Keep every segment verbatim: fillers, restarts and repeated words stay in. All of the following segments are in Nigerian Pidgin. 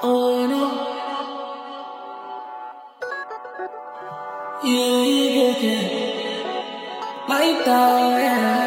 Oh no. Yeah, yeah, yeah. Like that, yeah.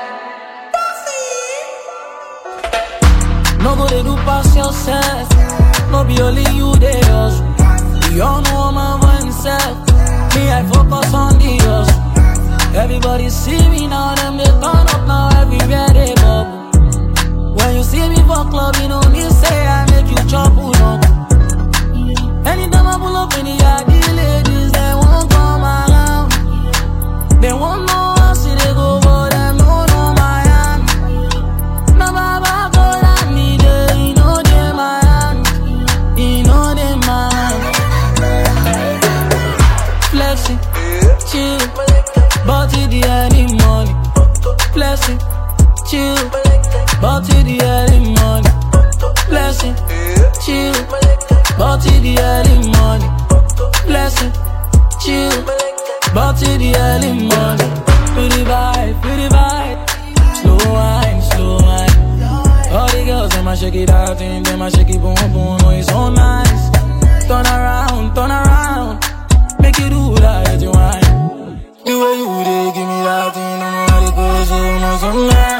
No go dey do pass yourself. No be only you dey hustle. We all know my mindset. Me, I focus on the hustle. Everybody see me now, them they turn up now. Everywhere they bubble. When you see me for club, you know me say I make you chop up. Anytime I pull up in the yard, the ladies they won't come around. They won't know how see they go, but them don't know my hand. Now Baba go down me there, you know they my hand, you know they my hand. Flexing, chill, but to the early morning. Flexing, chill, but to the early morning. Flexing, chill, but to the early morning. Blessing, chill, but to the early morning. Pretty vibe, pretty vibe. Slow wine, slow wine. All the girls, them a shake it out, and them a shake it boom boom. Oh, it's so nice. Turn around, turn around. Make you do that, you wine. The way you do, give me that thing, I'm ready to go, so much, so nice.